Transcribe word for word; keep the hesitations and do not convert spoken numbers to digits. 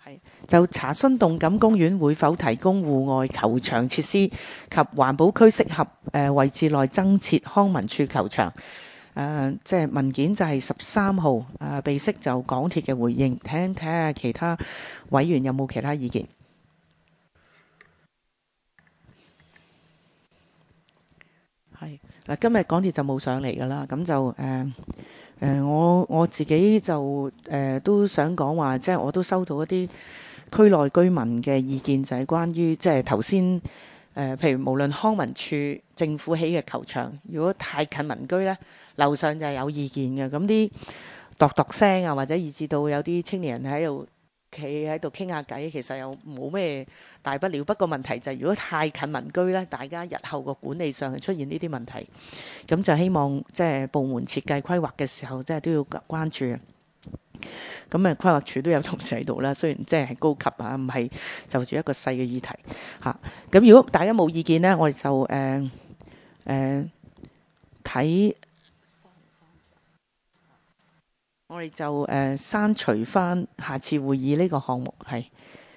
係就查詢動感公園會否提供戶外球場設施及環保區適合誒位置內增設康文署球場。誒即係文件就係十三號誒備悉就港鐵嘅回應，睇睇下其他委員有冇其他意見。係嗱，今日港鐵就冇上嚟㗎啦，咁就誒。呃誒、呃、我我自己就誒、呃、都想講話，即係我都收到一啲區內居民嘅意見，就係關於即係頭先誒，譬如無論康文署、政府起嘅球場，如果太近民居咧，樓上就係有意見嘅。咁啲度度聲啊，或者以至到有啲青年人喺度企喺度傾下偈，其實又冇咩大不了。不過問題就係如果太近民居咧，大家日後個管理上係出現呢啲問題。咁就希望即係部門設計規劃嘅時候，即係都要關注。咁啊，規劃處都有同事喺度啦，雖然即係高級啊，唔係就住一個細嘅議題嚇。咁如果大家冇意見咧，我哋就誒誒睇，我哋就誒刪除翻下次會議呢個項目係。